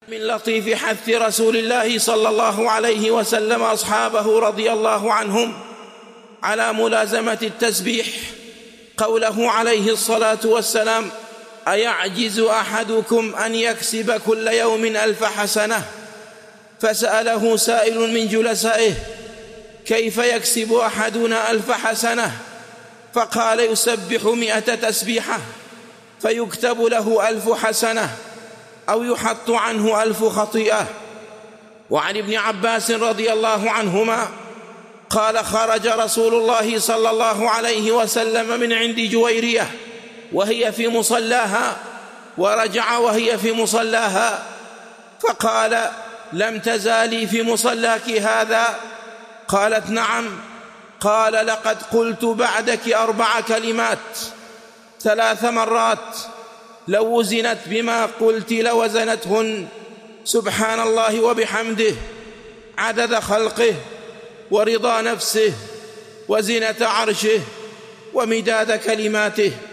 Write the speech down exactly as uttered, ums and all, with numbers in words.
من لطيف حث رسول الله صلى الله عليه وسلم أصحابه رضي الله عنهم على ملازمة التسبيح قوله عليه الصلاة والسلام: أيعجز أحدكم أن يكسب كل يوم ألف حسنة؟ فسأله سائل من جلسائه: كيف يكسب أحدنا ألف حسنة؟ فقال: يسبح مئة تسبيحة فيكتب له ألف حسنة أو يحط عنه ألف خطيئة. وعن ابن عباس رضي الله عنهما قال: خرج رسول الله صلى الله عليه وسلم من عند جويرية وهي في مصلاها، ورجع وهي في مصلاها، فقال: لم تزالي في مصلاك هذا؟ قالت: نعم. قال: لقد قلت بعدك أربع كلمات ثلاث مرات، لو وزنت بما قلت لوزنتهن: سبحان الله وبحمده، عدد خلقه، ورضا نفسه، وزنة عرشه، ومداد كلماته.